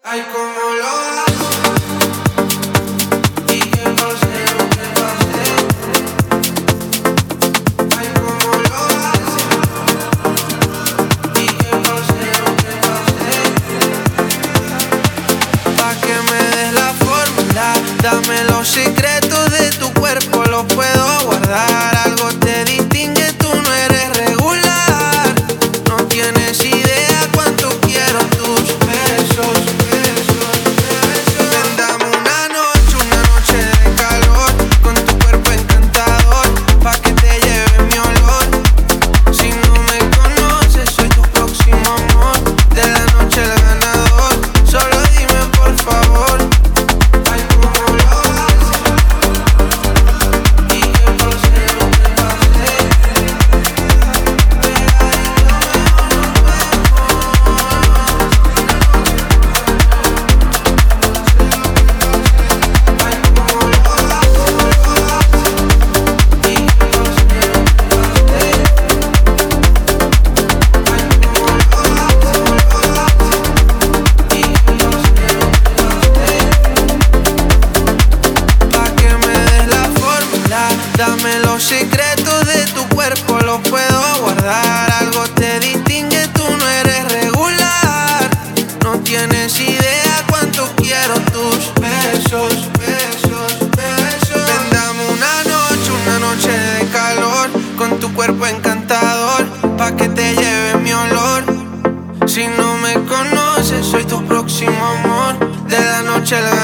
Ay, cómo lo hago y qué pasé, qué pasé. Ay, cómo lo hace y qué pasé, qué pasé. Pa' que me des la fórmula, dame los secretos de tu cuerpo, los puedo guardar. Algo te distingue, tú no eres regular. No tienes idea cuánto quiero tus besos. Dame los secretos de tu cuerpo, los puedo guardar. Algo te distingue, tú no eres regular. No tienes idea cuánto quiero tus besos, besos, besos. Ven, dame una noche de calor, con tu cuerpo encantador, pa' que te lleve mi olor. Si no me conoces, soy tu próximo amor. De la noche a la